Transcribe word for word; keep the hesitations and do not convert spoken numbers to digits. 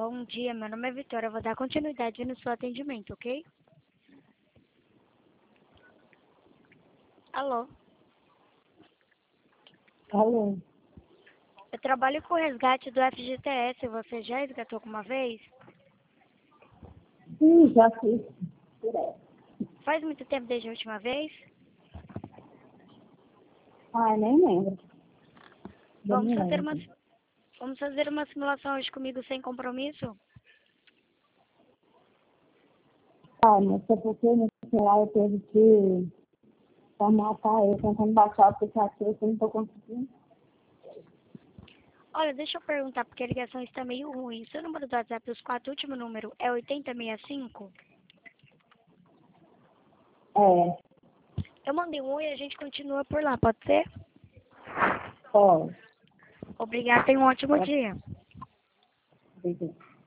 Bom dia, meu nome é Vitória. Eu vou dar continuidade no seu atendimento, ok? Alô? Alô? Eu trabalho com o resgate do F G T S. Você já resgatou alguma vez? Sim, já fiz. Direto. Faz muito tempo desde a última vez? Ai, nem lembro. Eu Vamos não fazer uma, lembro. vamos fazer uma simulação hoje comigo sem compromisso? Ai, mas foi porque no celular eu teve que formatar eu tentando baixar o aplicativo, eu não tô conseguindo. Olha, deixa eu perguntar, porque a ligação está meio ruim. Seu número do WhatsApp, os quatro últimos números, é oitenta e sessenta e cinco? É, Eu mandei um oi e a gente continua por lá, pode ser? pode. Obrigada, tenha um ótimo Pode. dia. Obrigada.